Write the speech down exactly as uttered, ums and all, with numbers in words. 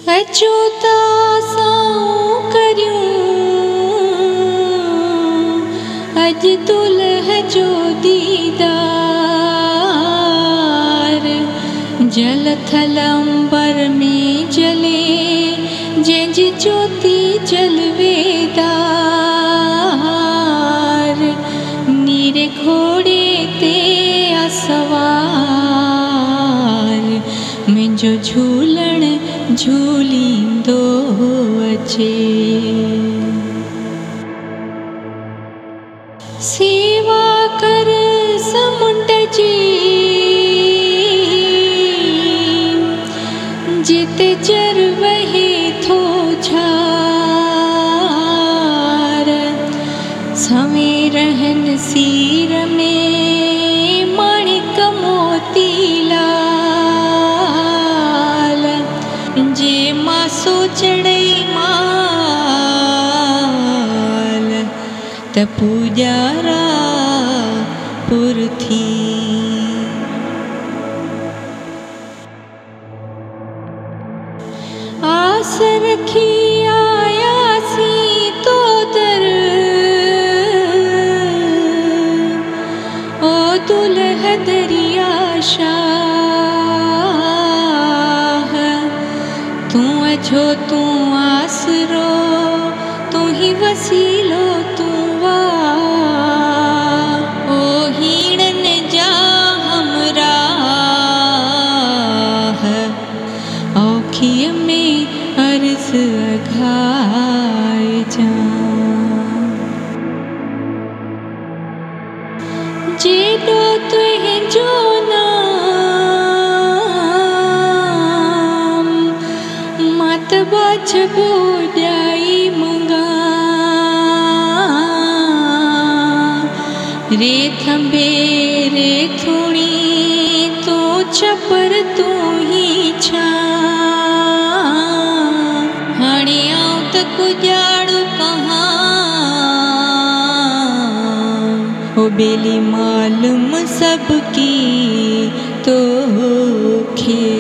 अचो ता सां करियूं अज दुल्ह जो दीदार। जल थल अंबर में जले जंहिंजी ज्योति जलवेदार। नीरे घोड़े ते असवार मुंहिंजो झूलण झूलींदो अचे। सेवा कर समुंड जी जिते जर वहे थो झार। सवे रहन सीर में माणिक मोती लाल। जे मासो चढ़ई माल त पूजारा पुरथी। आस रखी आयासी तो दर ओ दुल्ह दरिया शाह। तू अझो तू आसरो तू ही वसीलो तू वाह। ओ हीणन जा हमराह औखीअ में अर्ज़ अघाए जा। जेॾो तुंहिंजो नाम मां त बाछबो ॼाई मंगा। रे थंबे रे थोड़ी तू छपर तू ही छा। हाणे आऊं त कुॼाड़ू कहाँ हो बेली मालूम सबकी तोखे।